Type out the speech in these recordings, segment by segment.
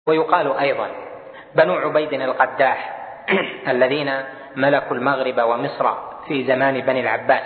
ويقال أيضا بنو عبيد القداح الذين ملكوا المغرب ومصر في زمان بني العباس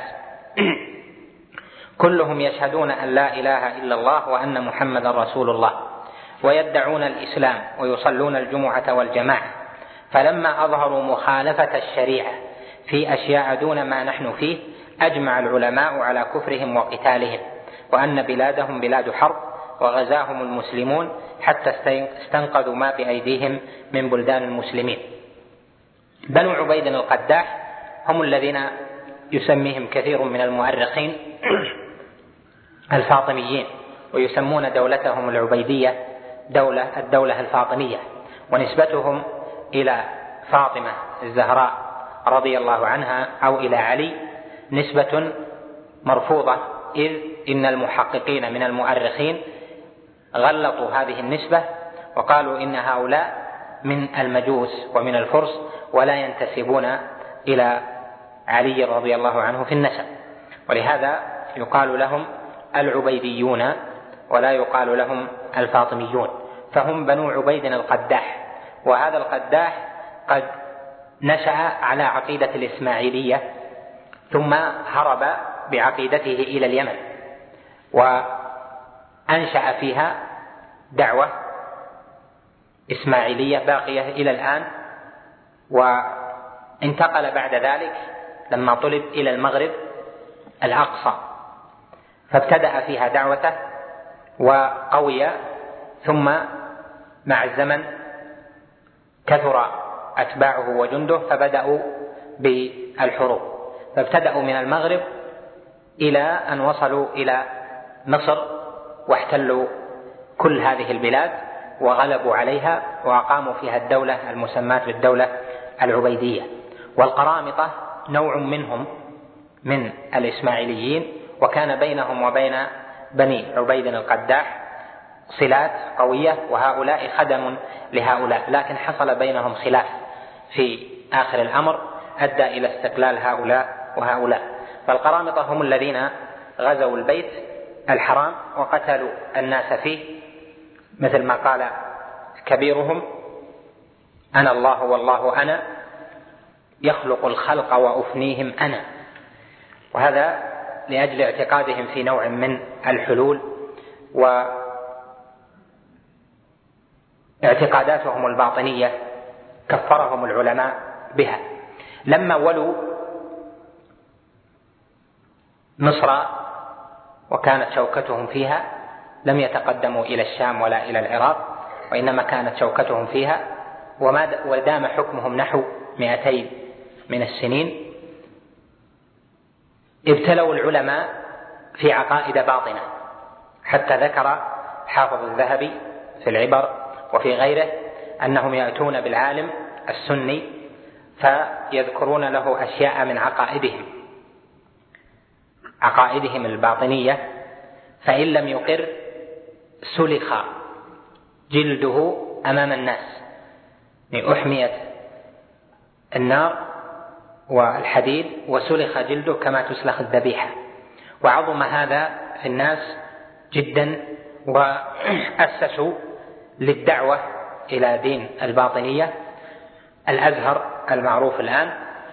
كلهم يشهدون أن لا إله إلا الله وأن محمدا رسول الله، ويدعون الإسلام ويصلون الجمعة والجماعة، فلما أظهروا مخالفة الشريعة في أشياء دون ما نحن فيه أجمع العلماء على كفرهم وقتالهم، وأن بلادهم بلاد حرب، وغزاهم المسلمون حتى استنقذوا ما بأيديهم من بلدان المسلمين. بنو عبيد القداح هم الذين يسميهم كثير من المؤرخين الفاطميين، ويسمون دولتهم العبيدية الدولة الفاطمية، ونسبتهم إلى فاطمة الزهراء رضي الله عنها أو إلى علي نسبة مرفوضة، إذ إن المحققين من المؤرخين غلطوا هذه النسبة وقالوا إن هؤلاء من المجوس ومن الفرس ولا ينتسبون إلى علي رضي الله عنه في النسب، ولهذا يقال لهم العبيديون ولا يقال لهم الفاطميون، فهم بنو عبيد القداح. وهذا القداح قد نشأ على عقيدة الإسماعيلية، ثم هرب بعقيدته إلى اليمن وأنشأ فيها دعوة إسماعيلية باقية إلى الآن، وانتقل بعد ذلك لما طلب إلى المغرب الأقصى فابتدأ فيها دعوته وقوي، ثم مع الزمن كثر أتباعه وجنده فبدأوا بالحروب، فابتدأوا من المغرب إلى أن وصلوا إلى مصر واحتلوا كل هذه البلاد وغلبوا عليها وأقاموا فيها الدولة المسماة بالدولة العبيدية. والقرامطة نوع منهم من الإسماعيليين، وكان بينهم وبين بني عبيد القداح صلات قوية، وهؤلاء خدم لهؤلاء، لكن حصل بينهم خلاف في آخر الأمر أدى إلى استقلال هؤلاء وهؤلاء. فالقرامطة هم الذين غزوا البيت الحرام وقتلوا الناس فيه، مثل ما قال كبيرهم: أنا الله والله أنا، يخلق الخلق وأفنيهم أنا. وهذا لأجل اعتقادهم في نوع من الحلول واعتقاداتهم الباطنية كفرهم العلماء بها. لما ولوا مصر وكانت شوكتهم فيها لم يتقدموا إلى الشام ولا إلى العراق، وإنما كانت شوكتهم فيها ودام حكمهم نحو 200 من السنين. ابتلوا العلماء في عقائد باطنة، حتى ذكر حافظ الذهبي في العبر وفي غيره أنهم يأتون بالعالم السني فيذكرون له أشياء من عقائدهم الباطنية، فإن لم يقر سلخ جلده أمام الناس، أحميت النار والحديد وسلخ جلده كما تسلخ الذبيحة، وعظم هذا في الناس جدا، وأسسوا للدعوة إلى دين الباطنية الأزهر المعروف الآن،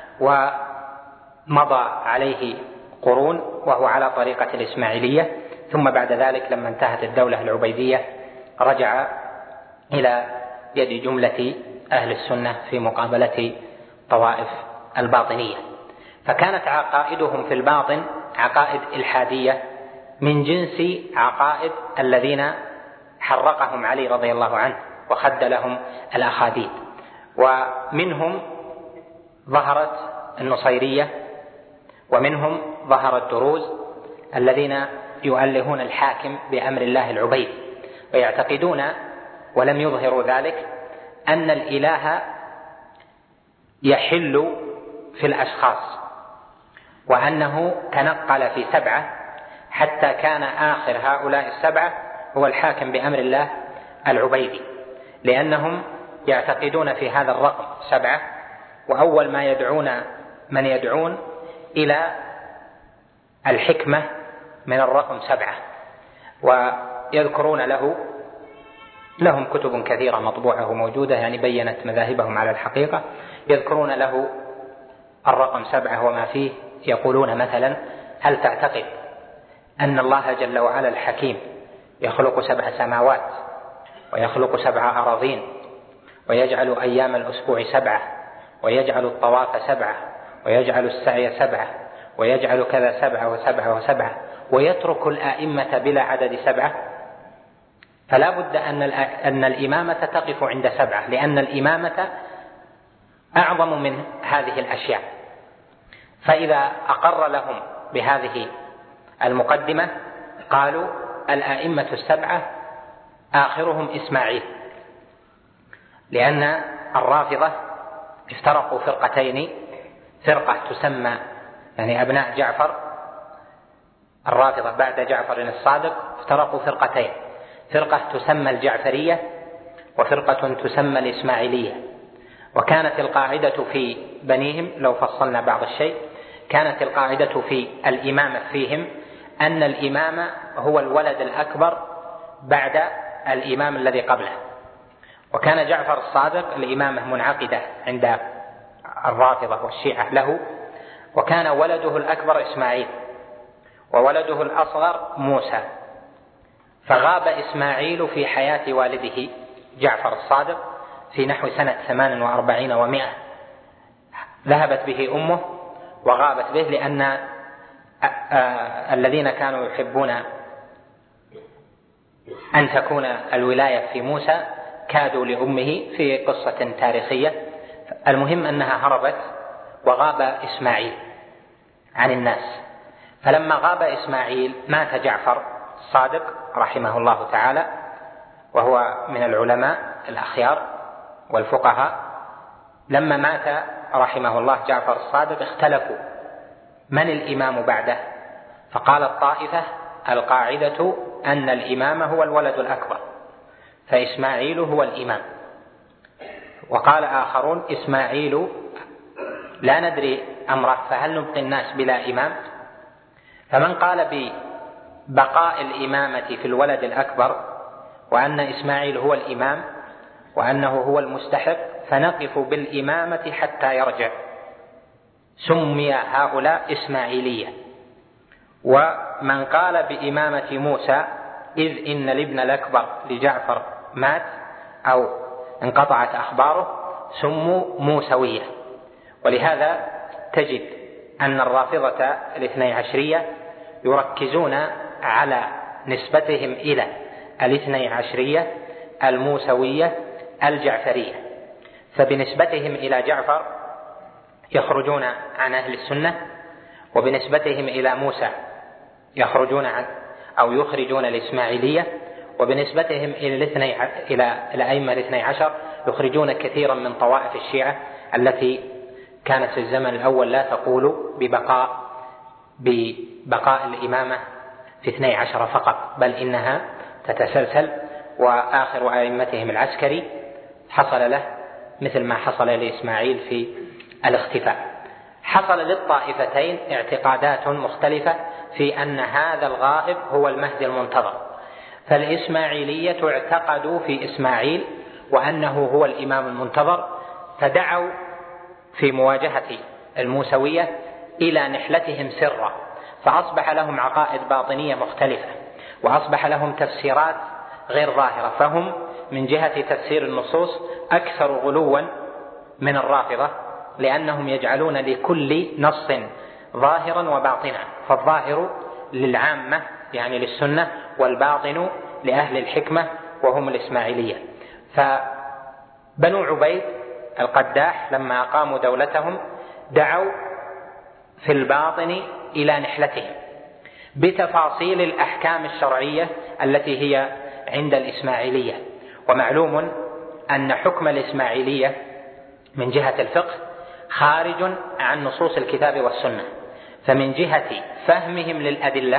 ومضى عليه قرون وهو على طريقة الإسماعيلية، ثم بعد ذلك لما انتهت الدولة العبيدية رجع إلى يد جملة أهل السنة في مقابلة طوائف الباطنية. فكانت عقائدهم في الباطن عقائد إلحادية من جنس عقائد الذين حرقهم علي رضي الله عنه وخد لهم الأخاديد. ومنهم ظهرت النصيرية، ومنهم ظهر الدروز الذين يؤلهون الحاكم بأمر الله العبيد، ويعتقدون ولم يظهروا ذلك أن الإله يحل في الأشخاص، وأنه تنقل في 7 حتى كان آخر هؤلاء 7 هو الحاكم بأمر الله العبيدي، لأنهم يعتقدون في هذا الرقم 7، وأول ما يدعون إلى الحكمة من الرقم 7، ويذكرون له لهم كتب كثيرة مطبوعة وموجودة يعني بينت مذاهبهم على الحقيقة، يذكرون له الرقم 7 وما فيه. يقولون مثلا: هل تعتقد أن الله جل وعلا الحكيم يخلق 7 سماوات ويخلق 7 أراضين ويجعل أيام الأسبوع 7 ويجعل الطواف 7 ويجعل السعي 7 ويجعل كذا 7 و7 و7 ويترك الآئمة بلا عدد 7؟ فلا بد أن الإمامة تقف عند 7، لأن الإمامة أعظم من هذه الأشياء. فإذا أقر لهم بهذه المقدمة قالوا: الآئمة 7 آخرهم إسماعيل، لأن الرافضة افترقوا فرقتين، فرقة تسمى يعني أبناء جعفر، الرافضة بعد جعفر الصادق افترقوا فرقتين، فرقة تسمى الجعفرية وفرقة تسمى الإسماعيلية. وكانت القاعدة في بنيهم، لو فصلنا بعض الشيء، كانت القاعدة في الإمامة فيهم أن الإمام هو الولد الأكبر بعد الإمام الذي قبله. وكان جعفر الصادق الإمامة منعقدة عند الرافضة والشيعة له، وكان ولده الأكبر إسماعيل وولده الأصغر موسى، فغاب إسماعيل في حياة والده جعفر الصادق في نحو سنة 48 و100، ذهبت به أمه وغابت به، لأن الذين كانوا يحبون أن تكون الولاية في موسى كادوا لأمه في قصة تاريخية. المهم أنها هربت وغاب إسماعيل عن الناس. فلما غاب إسماعيل مات جعفر الصادق رحمه الله تعالى، وهو من العلماء الأخيار والفقهاء. لما مات رحمه الله جعفر الصادق اختلفوا من الإمام بعده، فقال الطائفة: القاعدة أن الإمام هو الولد الأكبر، فإسماعيل هو الإمام. وقال آخرون: إسماعيل لا ندري أمره، فهل نبقي الناس بلا إمام؟ فمن قال ببقاء الإمامة في الولد الأكبر وأن إسماعيل هو الإمام وأنه هو المستحق فنقف بالإمامة حتى يرجع، سمي هؤلاء إسماعيلية. ومن قال بإمامة موسى إذ إن الابن الأكبر لجعفر مات أو انقطعت أخباره سموا موسوية. ولهذا تجد أن الرافضة الاثني عشرية يركزون على نسبتهم إلى الاثني عشرية الموسوية الجعفرية، فبنسبتهم إلى جعفر يخرجون عن أهل السنة، وبنسبتهم إلى موسى يخرجون عن أو يخرجون الإسماعيلية، وبنسبتهم إلى الأئمة الاثني عشر يخرجون كثيرا من طوائف الشيعة التي كانت في الزمن الأول لا تقول ببقاء الإمامة في 12 فقط، بل إنها تتسلسل. وآخر أئمتهم العسكري حصل له مثل ما حصل لإسماعيل في الاختفاء. حصل للطائفتين اعتقادات مختلفة في أن هذا الغائب هو المهدي المنتظر. فالإسماعيلية اعتقدوا في إسماعيل وأنه هو الإمام المنتظر، فدعوا في مواجهة الموسوية إلى نحلتهم سرا، فأصبح لهم عقائد باطنية مختلفة، وأصبح لهم تفسيرات غير ظاهرة، فهم من جهة تفسير النصوص أكثر غلوا من الرافضة، لأنهم يجعلون لكل نص ظاهرا وباطنا، فالظاهر للعامة يعني للسنة، والباطن لأهل الحكمة وهم الإسماعيلية. فبنو عبيد القداح لما أقاموا دولتهم دعوا في الباطن إلى نحلتهم بتفاصيل الأحكام الشرعية التي هي عند الإسماعيلية. ومعلوم أن حكم الإسماعيلية من جهة الفقه خارج عن نصوص الكتاب والسنة، فمن جهة فهمهم للأدلة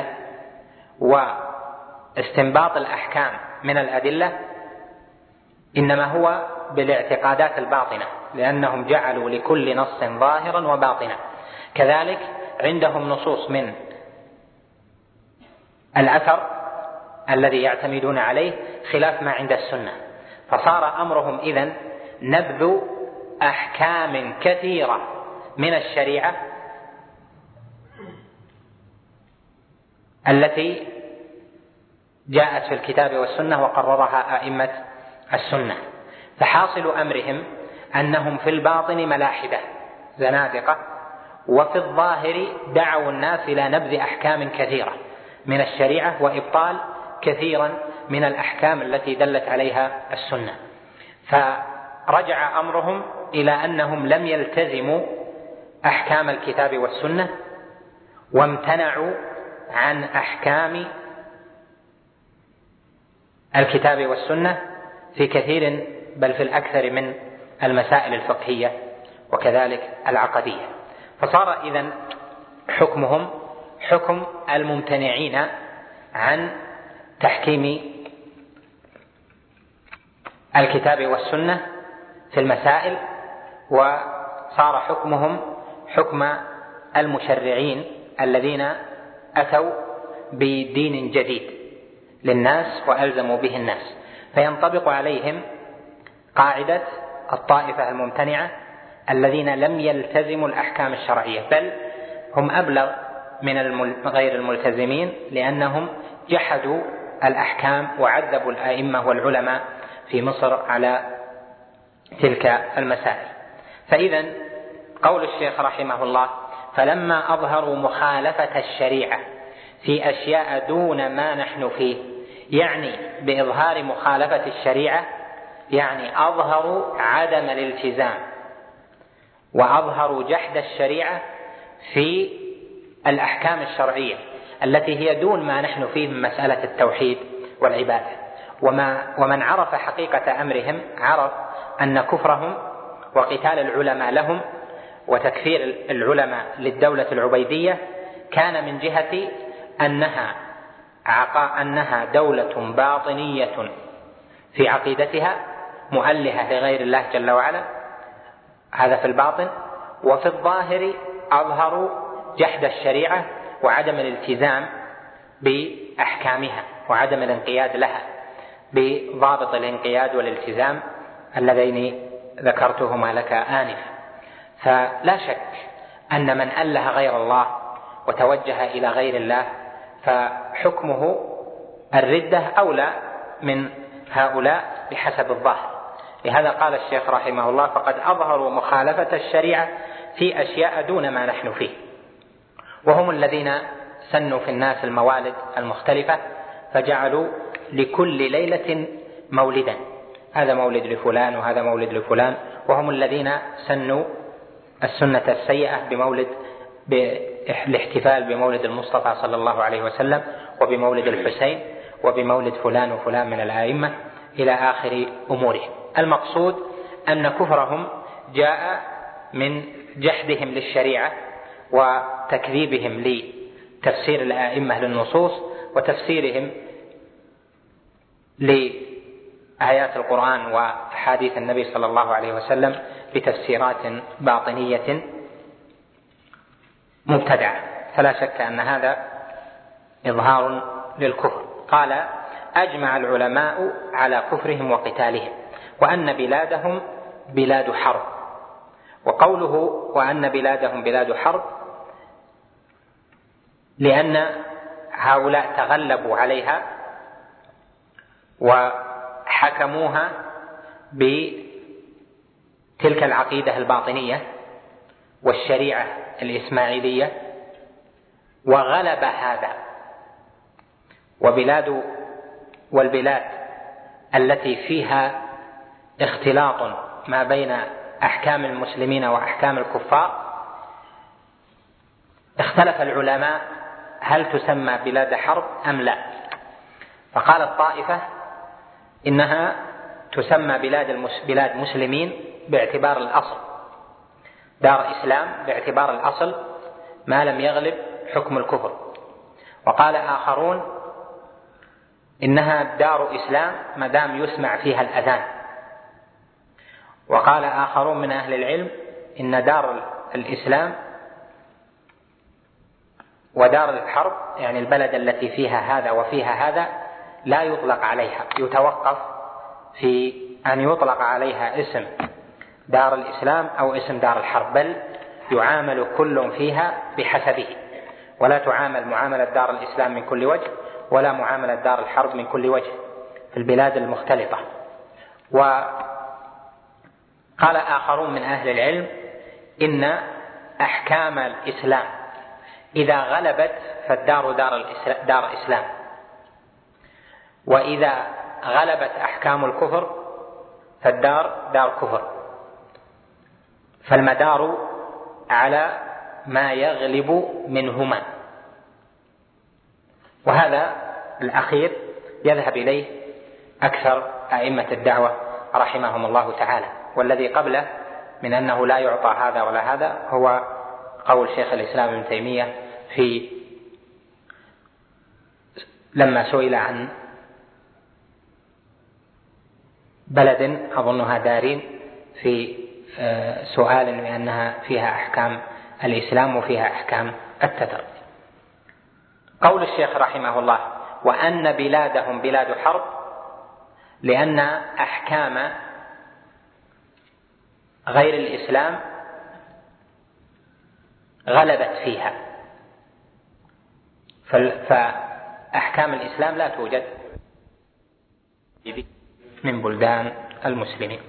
واستنباط الأحكام من الأدلة إنما هو بالاعتقادات الباطنة، لأنهم جعلوا لكل نص ظاهرا وباطنا. كذلك عندهم نصوص من الأثر الذي يعتمدون عليه خلاف ما عند السنة، فصار أمرهم إذن نبذ أحكام كثيرة من الشريعة التي جاءت في الكتاب والسنة وقررها أئمة السنة. فحاصل أمرهم أنهم في الباطن ملاحدة زنادقة، وفي الظاهر دعوا الناس إلى نبذ أحكام كثيرة من الشريعة وإبطال كثيرا من الأحكام التي دلت عليها السنة. فرجع أمرهم إلى أنهم لم يلتزموا أحكام الكتاب والسنة، وامتنعوا عن أحكام الكتاب والسنة في كثير بل في الأكثر من المسائل الفقهية وكذلك العقدية. فصار إذن حكمهم حكم الممتنعين عن تحكيم الكتاب والسنة في المسائل، وصار حكمهم حكم المشرعين الذين أتوا بدين جديد للناس وألزموا به الناس. فينطبق عليهم قاعدة الطائفة الممتنعة الذين لم يلتزموا الأحكام الشرعية، بل هم أبلغ من غير الملتزمين، لأنهم جحدوا الأحكام وعذبوا الأئمة والعلماء في مصر على تلك المسائل. فإذا قول الشيخ رحمه الله: فلما أظهروا مخالفة الشريعة في أشياء دون ما نحن فيه، يعني بإظهار مخالفة الشريعة يعني أظهروا عدم الالتزام وأظهروا جحد الشريعة في الأحكام الشرعية التي هي دون ما نحن فيه من مسألة التوحيد والعبادة. ومن عرف حقيقة أمرهم عرف أن كفرهم وقتال العلماء لهم وتكفير العلماء للدولة العبيدية كان من جهة أنها دولة باطنية في عقيدتها مؤلهة لغير الله جل وعلا، هذا في الباطن. وفي الظاهر أظهروا جحد الشريعة وعدم الالتزام بأحكامها وعدم الانقياد لها بضابط الانقياد والالتزام اللذين ذكرتهما لك آنفا. فلا شك أن من أله غير الله وتوجه إلى غير الله فحكمه الردة أولى من هؤلاء بحسب الظاهر. لهذا قال الشيخ رحمه الله: فقد أظهروا مخالفة الشريعة في أشياء دون ما نحن فيه. وهم الذين سنوا في الناس الموالد المختلفة، فجعلوا لكل ليلة مولدا، هذا مولد لفلان وهذا مولد لفلان. وهم الذين سنوا السنة السيئة بالاحتفال بمولد المصطفى صلى الله عليه وسلم وبمولد الحسين وبمولد فلان وفلان من الآئمة إلى آخر أمورهم. المقصود أن كفرهم جاء من جحدهم للشريعة وتكذيبهم لتفسير الآئمة للنصوص وتفسيرهم لآيات القرآن وحديث النبي صلى الله عليه وسلم بتفسيرات باطنية مبتدعة. فلا شك أن هذا إظهار للكفر. قال: أجمع العلماء على كفرهم وقتالهم وأن بلادهم بلاد حرب. وقوله وأن بلادهم بلاد حرب لأن هؤلاء تغلبوا عليها وحكموها بتلك العقيدة الباطنية والشريعة الإسماعيلية، وغلب هذا. والبلاد التي فيها اختلاط ما بين أحكام المسلمين وأحكام الكفار، اختلف العلماء هل تسمى بلاد حرب أم لا. فقال الطائفة إنها تسمى بلاد مسلمين باعتبار الأصل، دار إسلام باعتبار الأصل ما لم يغلب حكم الكفر. وقال آخرون إنها دار إسلام ما دام يسمع فيها الأذان. وقال آخرون من أهل العلم إن دار الإسلام ودار الحرب يعني البلد التي فيها هذا وفيها هذا لا يطلق عليها، يتوقف في بأن يطلق عليها اسم دار الإسلام أو اسم دار الحرب، بل يعامل كل فيها بحسبه، ولا تعامل معاملة دار الإسلام من كل وجه ولا معاملة دار الحرب من كل وجه في البلاد المختلطة. وقال آخرون من أهل العلم إن أحكام الإسلام إذا غلبت فالدار دار إسلام، وإذا غلبت أحكام الكفر فالدار دار كفر، فالمدار على ما يغلب منهما. وهذا الأخير يذهب إليه أكثر أئمة الدعوة رحمهم الله تعالى، والذي قبله من أنه لا يعطى هذا ولا هذا هو قول شيخ الإسلام ابن تيمية لما سئل عن بلد أظنها دارين في سؤال بأنها فيها أحكام الإسلام وفيها أحكام التتر. قول الشيخ رحمه الله: وأن بلادهم بلاد حرب، لأن أحكام غير الإسلام غلبت فيها، فأحكام الإسلام لا توجد من بلدان المسلمين.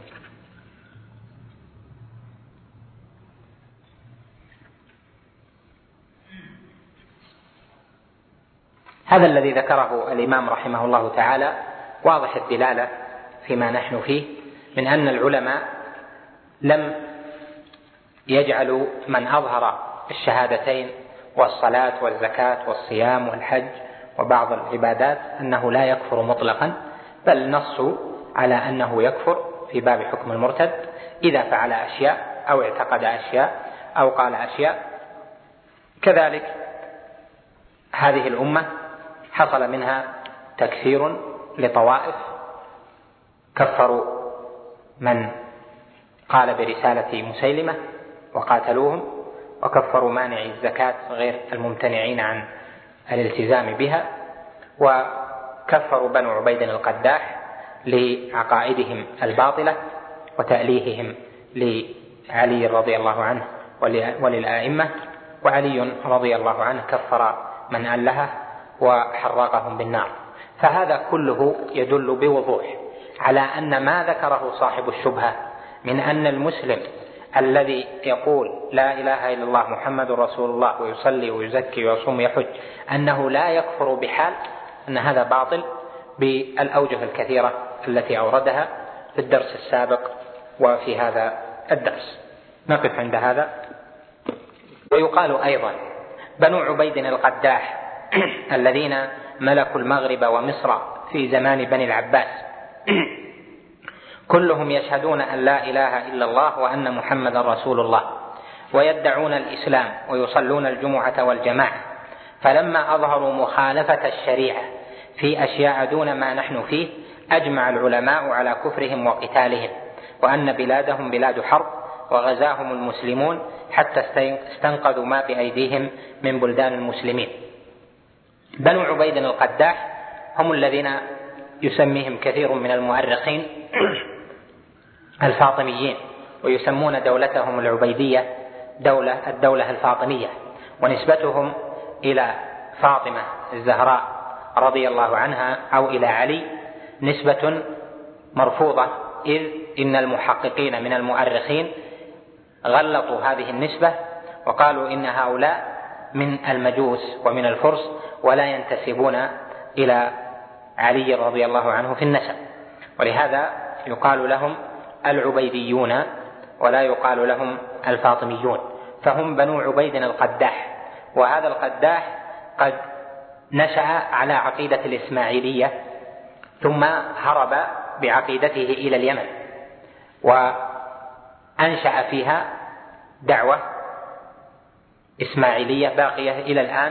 هذا الذي ذكره الإمام رحمه الله تعالى واضح الدلالة فيما نحن فيه، من أن العلماء لم يجعلوا من أظهر الشهادتين والصلاة والزكاة والصيام والحج وبعض العبادات أنه لا يكفر مطلقا، بل نصوا على أنه يكفر في باب حكم المرتد إذا فعل أشياء أو اعتقد أشياء أو قال أشياء. كذلك هذه الأمة حصل منها تكفير لطوائف، كفروا من قال برسالة مسيلمة وقاتلوهم، وكفروا مانعي الزكاة غير الممتنعين عن الالتزام بها، وكفروا بنو عبيد القداح لعقائدهم الباطلة وتأليههم لعلي رضي الله عنه وللآئمة، وعلي رضي الله عنه كفر من ألهه وحرقهم بالنار. فهذا كله يدل بوضوح على أن ما ذكره صاحب الشبهة من أن المسلم الذي يقول لا إله إلا الله محمد رسول الله ويصلي ويزكي ويصوم ويحج أنه لا يكفر بحال، أن هذا باطل بالأوجه الكثيرة التي أوردها في الدرس السابق وفي هذا الدرس. نقف عند هذا. ويقال أيضا بنو عبيد القداح الذين ملكوا المغرب ومصر في زمان بني العباس كلهم يشهدون أن لا إله إلا الله وأن محمد رسول الله، ويدعون الإسلام ويصلون الجمعة والجماعة، فلما أظهروا مخالفة الشريعة في أشياء دون ما نحن فيه أجمع العلماء على كفرهم وقتالهم، وأن بلادهم بلاد حرب وغزاهم المسلمون حتى استنقذوا ما بأيديهم من بلدان المسلمين. بنو عبيد القداح هم الذين يسميهم كثير من المؤرخين الفاطميين، ويسمون دولتهم العبيدية الدولة الفاطمية، ونسبتهم إلى فاطمة الزهراء رضي الله عنها أو إلى علي نسبة مرفوضة، إذ إن المحققين من المؤرخين غلطوا هذه النسبة وقالوا إن هؤلاء من المجوس ومن الفرس ولا ينتسبون إلى علي رضي الله عنه في النسب، ولهذا يقال لهم العبيديون ولا يقال لهم الفاطميون، فهم بنو عبيد القداح. وهذا القداح قد نشأ على عقيدة الإسماعيلية ثم هرب بعقيدته إلى اليمن وأنشأ فيها دعوة إسماعيلية باقية إلى الآن،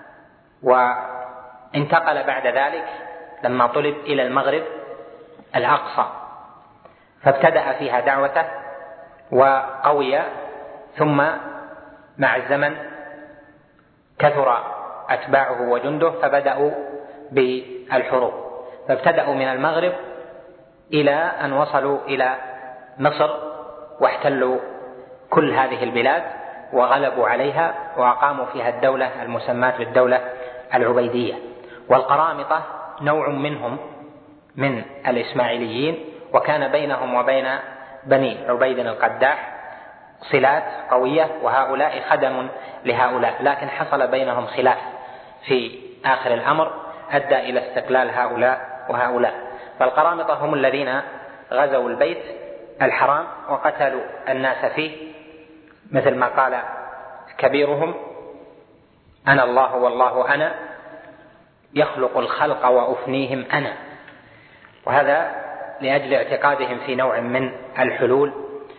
وانتقل بعد ذلك لما طلب إلى المغرب الأقصى فابتدأ فيها دعوته وقوي، ثم مع الزمن كثر أتباعه وجنده فبدأوا بالحروب، فابتدأوا من المغرب إلى أن وصلوا إلى مصر واحتلوا كل هذه البلاد وغلبوا عليها وأقاموا فيها الدولة المسماة بالدولة العبيدية. والقرامطة نوع منهم من الإسماعيليين، وكان بينهم وبين بني عبيد القداح صلات قوية، وهؤلاء خدم لهؤلاء، لكن حصل بينهم خلاف في آخر الأمر أدى إلى استقلال هؤلاء وهؤلاء. فالقرامطة هم الذين غزوا البيت الحرام وقتلوا الناس فيه، مثل ما قال كبيرهم: أنا الله والله أنا، يخلق الخلق وأفنيهم أنا. وهذا لأجل اعتقادهم في نوع من الحلول،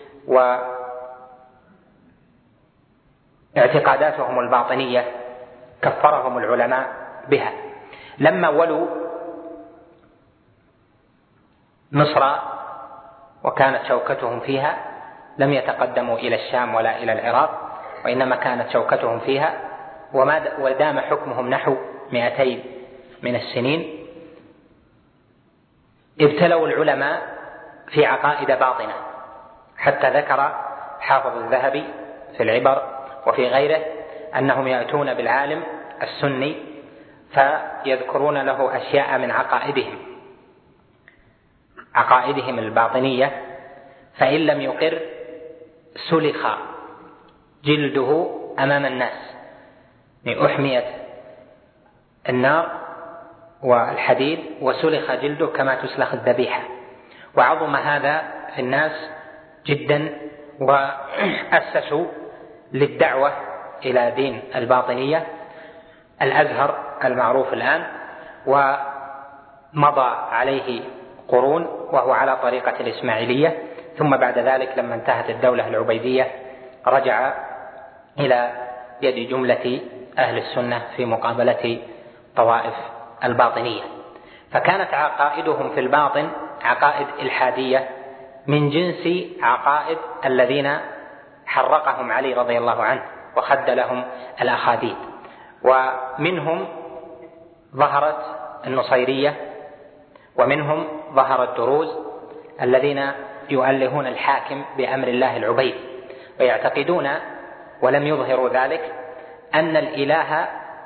واعتقاداتهم الباطنية كفرهم العلماء بها. لما ولوا مصر وكانت شوكتهم فيها لم يتقدموا إلى الشام ولا إلى العراق، وإنما كانت شوكتهم فيها، ودام حكمهم نحو 200 من السنين. ابتلوا العلماء في عقائد باطنة، حتى ذكر حافظ الذهبي في العبر وفي غيره أنهم يأتون بالعالم السني فيذكرون له أشياء من عقائدهم الباطنية، فإن لم يقر سلخ جلده أمام الناس، أحميت النار والحديد وسلخ جلده كما تسلخ الذبيحة. وعظم هذا في الناس جدا، وأسسوا للدعوة إلى دين الباطنية الأزهر المعروف الآن، ومضى عليه قرون وهو على طريقة الإسماعيلية. ثم بعد ذلك لما انتهت الدولة العبيدية رجع إلى يد جملة أهل السنة في مقابلة طوائف الباطنية. فكانت عقائدهم في الباطن عقائد إلحادية من جنس عقائد الذين حرقهم علي رضي الله عنه وخد لهم الأخاديد. ومنهم ظهرت النصيرية، ومنهم ظهر الدروز الذين يؤلهون الحاكم بأمر الله العبيد، ويعتقدون ولم يظهروا ذلك أن الإله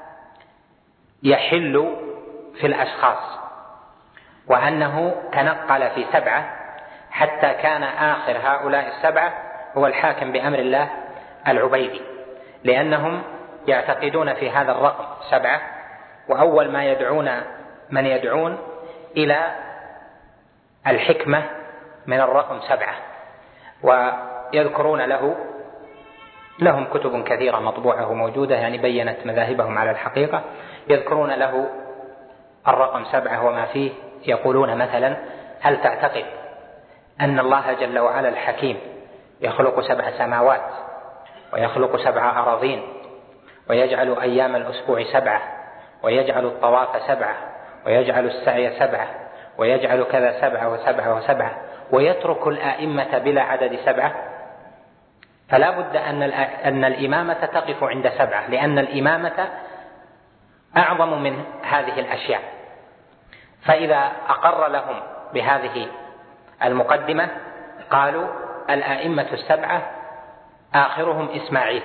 يحل في الأشخاص، وأنه تنقل في 7، حتى كان آخر هؤلاء 7 هو الحاكم بأمر الله العبيدي، لأنهم يعتقدون في هذا الرقم 7، وأول ما من يدعون إلى الحكمة من الرقم 7، ويذكرون لهم كتب كثيرة مطبوعة وموجودة يعني بيّنت مذاهبهم على الحقيقة. يذكرون له الرقم 7 وما فيه. يقولون مثلا: هل تعتقد أن الله جل وعلا الحكيم يخلق 7 سماوات ويخلق 7 أراضين ويجعل أيام الأسبوع 7، ويجعل الطواف 7، ويجعل السعي 7، ويجعل كذا 7 و7 و7، ويترك الآئمة بلا عدد 7؟ فلا بد أن الإمامة تقف عند 7، لأن الإمامة أعظم من هذه الأشياء. فإذا أقر لهم بهذه المقدمة قالوا: الآئمة 7 آخرهم إسماعيل،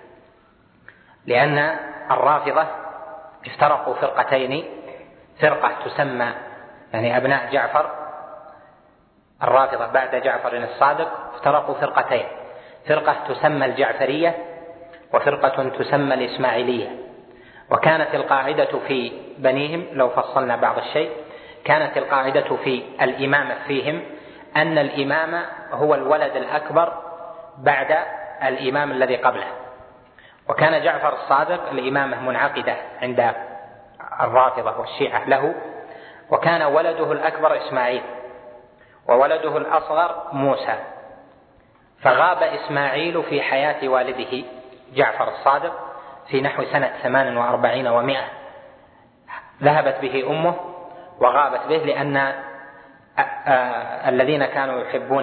لأن الرافضة افترقوا فرقتين: فرقة تسمى يعني أبناء جعفر، الرافضة بعد جعفر الصادق افترقوا فرقتين: فرقة تسمى الجعفرية، وفرقة تسمى الإسماعيلية. وكانت القاعدة في بنيهم، لو فصلنا بعض الشيء، كانت القاعدة في الإمامة فيهم أن الإمام هو الولد الأكبر بعد الإمام الذي قبله. وكان جعفر الصادق الإمامة منعقدة عند الرافضة والشيعة له، وكان ولده الأكبر إسماعيل وولده الأصغر موسى، فغاب إسماعيل في حياة والده جعفر الصادق في نحو سنة 48 و100. ذهبت به أمه وغابت به، لأن الذين كانوا يحبون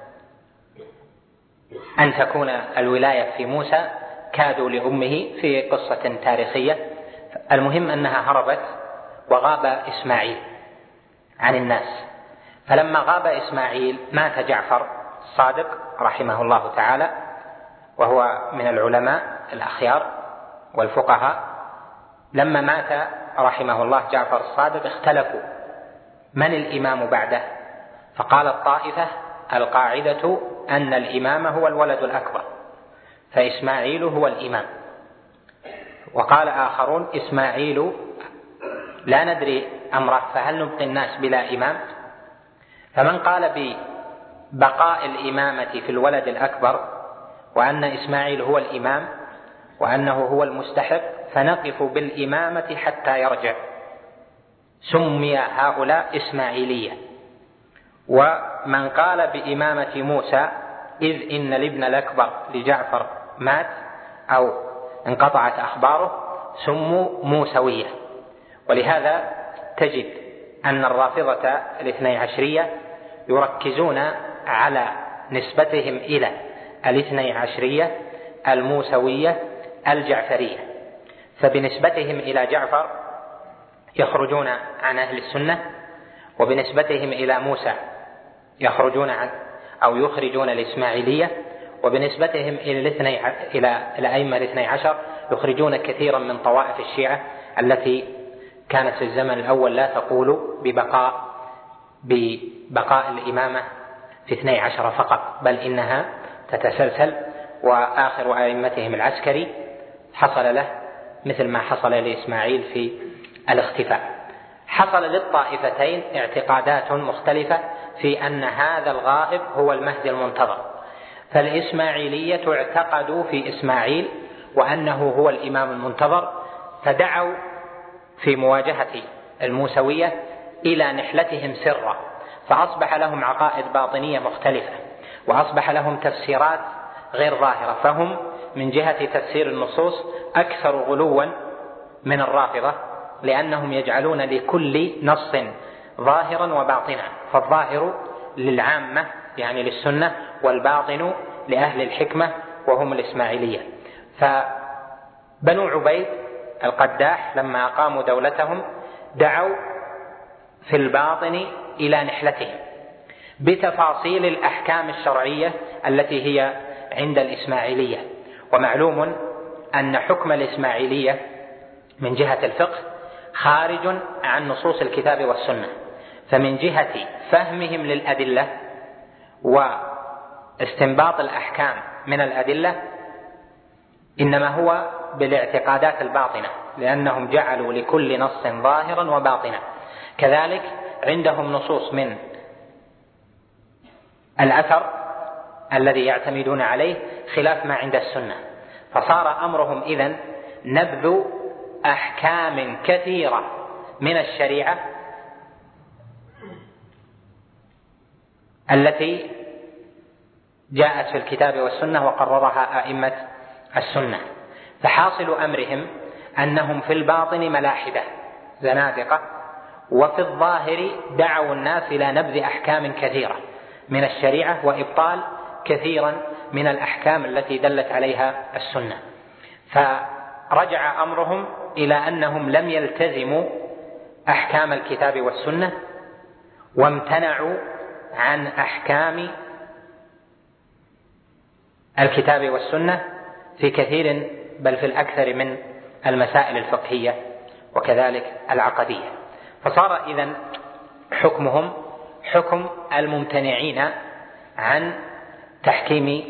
أن تكون الولاية في موسى كادوا لأمه في قصة تاريخية. المهم أنها هربت وغاب إسماعيل عن الناس، فلما غاب إسماعيل مات جعفر الصادق رحمه الله تعالى، وهو من العلماء الأخيار والفقهاء. لما مات رحمه الله جعفر الصادق اختلفوا من الإمام بعده، فقال الطائفة القاعدة أن الإمام هو الولد الأكبر، فإسماعيل هو الإمام. وقال آخرون إسماعيل لا ندري أمره، فهل نبقي الناس بلا إمام؟ فمن قال ببقاء الإمامة في الولد الأكبر وأن إسماعيل هو الإمام وأنه هو المستحق فنقف بالإمامة حتى يرجع، سمي هؤلاء إسماعيلية. ومن قال بإمامة موسى إذ إن الابن الأكبر لجعفر مات أو انقطعت أخباره سموا موسوية. ولهذا تجد أن الرافضة الاثني عشرية يركزون على نسبتهم إلى الاثني عشرية الموسوية الجعفرية، فبنسبتهم إلى جعفر يخرجون عن أهل السنة، وبنسبتهم إلى موسى يخرجون عن أو يخرجون الإسماعيلية، وبنسبتهم إلى الأئمة الاثني عشر يخرجون كثيرا من طوائف الشيعة التي كانت في الزمن الأول لا تقول ببقاء الإمامة في 12 فقط، بل إنها تتسلسل. وآخر أئمتهم العسكري حصل له مثل ما حصل لإسماعيل في الاختفاء. حصل للطائفتين اعتقادات مختلفة في أن هذا الغائب هو المهدي المنتظر، فالإسماعيلية اعتقدوا في إسماعيل وأنه هو الإمام المنتظر، فدعوا في مواجهة الموسوية إلى نحلتهم سرا، فأصبح لهم عقائد باطنية مختلفة، وأصبح لهم تفسيرات غير ظاهرة، فهم من جهة تفسير النصوص أكثر غلوا من الرافضة، لأنهم يجعلون لكل نص ظاهرا وباطنا، فالظاهر للعامة يعني للسنة، والباطن لأهل الحكمة وهم الإسماعيلية. فبنو عبيد القداح لما أقاموا دولتهم دعوا في الباطن إلى نحلتهم بتفاصيل الأحكام الشرعية التي هي عند الإسماعيلية. ومعلوم أن حكم الإسماعيلية من جهة الفقه خارج عن نصوص الكتاب والسنة، فمن جهة فهمهم للأدلة واستنباط الأحكام من الأدلة إنما هو بالاعتقادات الباطنة، لأنهم جعلوا لكل نص ظاهرا وباطنا. كذلك عندهم نصوص من الأثر الذي يعتمدون عليه خلاف ما عند السنة، فصار أمرهم إذن نبذ أحكام كثيرة من الشريعة التي جاءت في الكتاب والسنة وقررها أئمة السنة. فحاصل أمرهم أنهم في الباطن ملاحدة زنادقة، وفي الظاهر دعوا الناس إلى نبذ أحكام كثيرة من الشريعة وإبطال كثيرا من الأحكام التي دلت عليها السنة. فرجع أمرهم إلى أنهم لم يلتزموا أحكام الكتاب والسنة، وامتنعوا عن أحكام الكتاب والسنة في كثير بل في الأكثر من المسائل الفقهية وكذلك العقدية. فصار إذن حكمهم حكم الممتنعين عن تحكيم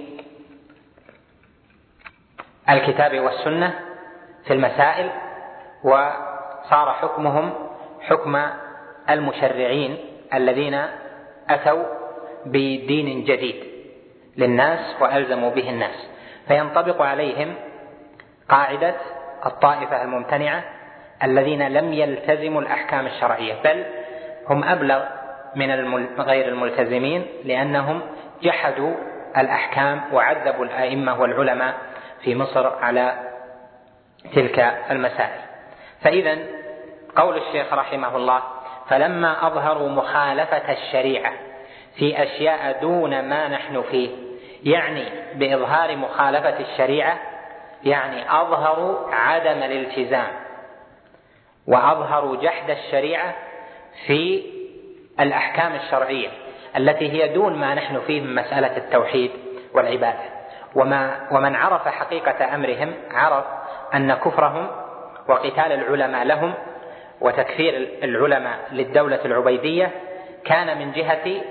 الكتاب والسنة في المسائل، وصار حكمهم حكم المشرعين الذين أتوا بدين جديد للناس وألزموا به الناس، فينطبق عليهم قاعدة الطائفة الممتنعة الذين لم يلتزموا الأحكام الشرعية، بل هم أبلغ من غير الملتزمين، لأنهم جحدوا الأحكام وعذبوا الأئمة والعلماء في مصر على تلك المسائل. فإذا قول الشيخ رحمه الله فلما أظهروا مخالفة الشريعة في أشياء دون ما نحن فيه، يعني بإظهار مخالفة الشريعة يعني أظهروا عدم الالتزام وأظهروا جحد الشريعة في الأحكام الشرعية التي هي دون ما نحن فيه من مسألة التوحيد والعبادة. ومن عرف حقيقة أمرهم عرف أن كفرهم وقتال العلماء لهم وتكفير العلماء للدولة العبيدية كان من جهة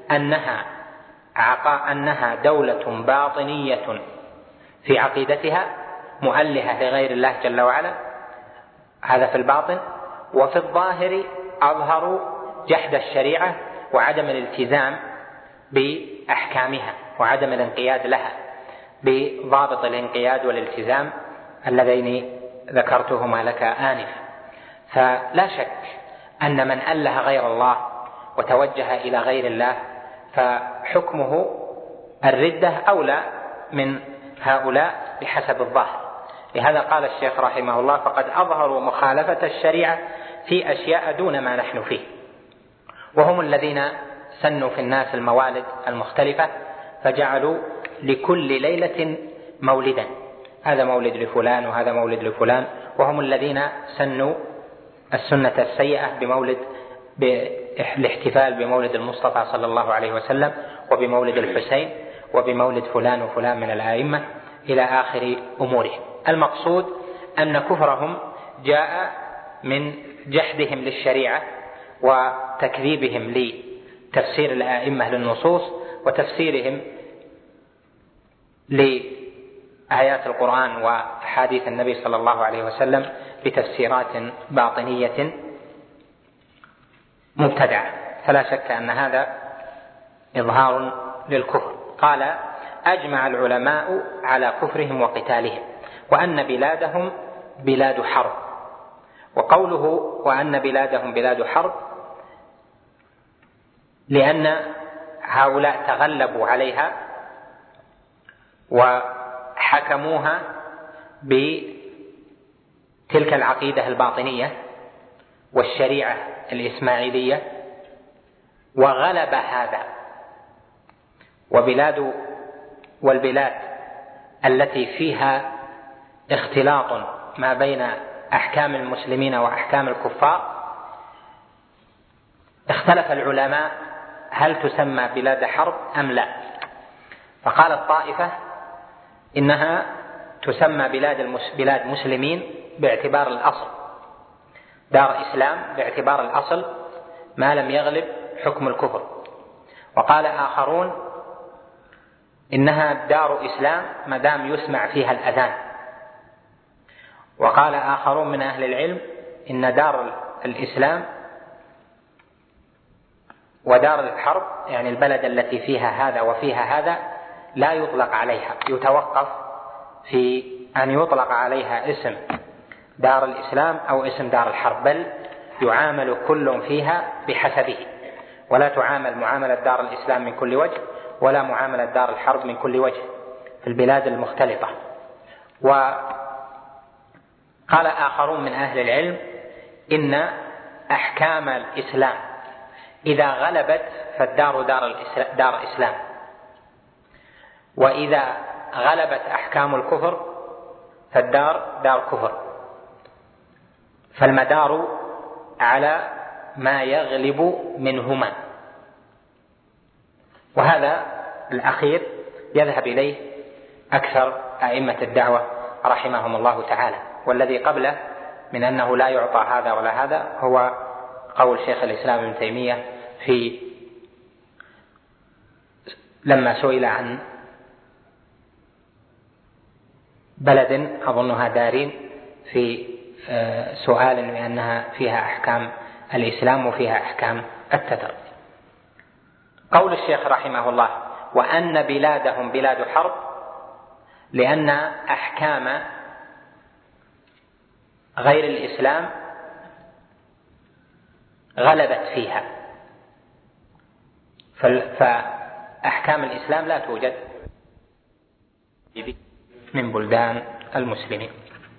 أنها دولة باطنية في عقيدتها مؤلهة لغير الله جل وعلا، هذا في الباطن. وفي الظاهر أظهروا جحد الشريعة وعدم الالتزام بأحكامها وعدم الانقياد لها بضابط الانقياد والالتزام اللذين ذكرتهما لك آنفا. فلا شك أن من أله غير الله وتوجه إلى غير الله فحكمه الردة أولى من هؤلاء بحسب الظاهر. لهذا قال الشيخ رحمه الله: فقد أظهروا مخالفة الشريعة في أشياء دون ما نحن فيه. وهم الذين سنوا في الناس الموالد المختلفة فجعلوا لكل ليلة مولدا، هذا مولد لفلان وهذا مولد لفلان. وهم الذين سنوا السنة السيئة بالاحتفال بمولد المصطفى صلى الله عليه وسلم وبمولد الحسين وبمولد فلان وفلان من الآئمة إلى آخر أمورهم. المقصود أن كفرهم جاء من جحدهم للشريعة وتكذيبهم لتفسير الآئمة للنصوص وتفسيرهم لآيات القرآن وحديث النبي صلى الله عليه وسلم بتفسيرات باطنية مبتدعة. فلا شك أن هذا إظهار للكفر. قال: أجمع العلماء على كفرهم وقتالهم وأن بلادهم بلاد حرب. وقوله وأن بلادهم بلاد حرب لأن هؤلاء تغلبوا عليها وحكموها بتلك العقيدة الباطنية والشريعة الإسماعيلية وغلب هذا. والبلاد التي فيها اختلاط ما بين أحكام المسلمين وأحكام الكفار اختلف العلماء هل تسمى بلاد حرب أم لا. فقال الطائفة إنها تسمى بلاد مسلمين باعتبار الأصل، دار إسلام باعتبار الأصل ما لم يغلب حكم الكفر. وقال آخرون إنها دار إسلام ما دام يسمع فيها الأذان. وقال آخرون من أهل العلم إن دار الإسلام ودار الحرب يعني البلد التي فيها هذا وفيها هذا لا يطلق عليها، يتوقف في أن يطلق عليها اسم دار الإسلام أو اسم دار الحرب، بل يعامل كل فيها بحسبه، ولا تعامل معاملة دار الإسلام من كل وجه ولا معاملة دار الحرب من كل وجه في البلاد المختلطة. وقال آخرون من أهل العلم إن أحكام الإسلام إذا غلبت فالدار دار إسلام، وإذا غلبت أحكام الكفر فالدار دار كفر، فالمدار على ما يغلب منهما. وهذا الأخير يذهب إليه أكثر أئمة الدعوة رحمهم الله تعالى. والذي قبله من أنه لا يعطى هذا ولا هذا هو قول شيخ الإسلام ابن تيمية لما سئل عن بلد أظنها دارين في سؤال بأنها فيها أحكام الإسلام وفيها أحكام التتر. قول الشيخ رحمه الله: وأن بلادهم بلاد حرب، لأن أحكام غير الإسلام غلبت فيها، فأحكام الإسلام لا توجد من بلدان المسلمين.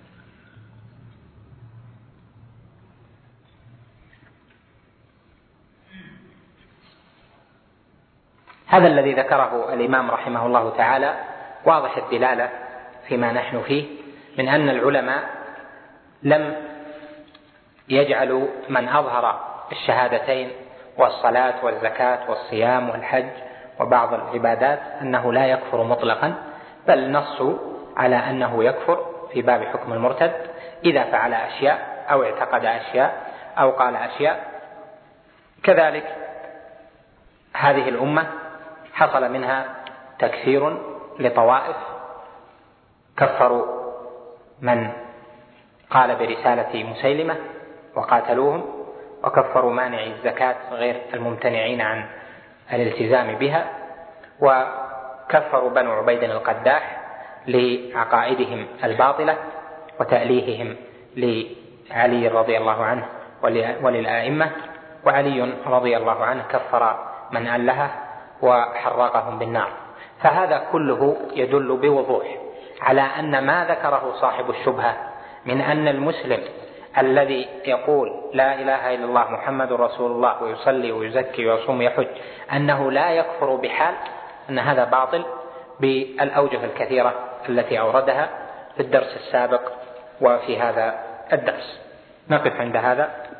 هذا الذي ذكره الإمام رحمه الله تعالى واضح الدلالة فيما نحن فيه من أن العلماء لم يجعلوا من أظهر الشهادتين والصلاة والزكاة والصيام والحج وبعض العبادات أنه لا يكفر مطلقا، بل نصوا على أنه يكفر في باب حكم المرتد إذا فعل أشياء أو اعتقد أشياء أو قال أشياء. كذلك هذه الأمة حصل منها تكفير لطوائف، كفروا من قال برسالة مسيلمة وقاتلوهم، وكفروا مانعي الزكاة غير الممتنعين عن الالتزام بها، وكفروا بنو عبيد القداح لعقائدهم الباطلة وتأليههم لعلي رضي الله عنه وللآئمة، وعلي رضي الله عنه كفر من ألهه وحرقهم بالنار. فهذا كله يدل بوضوح على أن ما ذكره صاحب الشبهة من أن المسلم الذي يقول لا إله إلا الله محمد رسول الله ويصلي ويزكي ويصوم ويحج أنه لا يكفر بحال، أن هذا باطل بالأوجه الكثيرة التي أوردها في الدرس السابق وفي هذا الدرس. نقف عند هذا.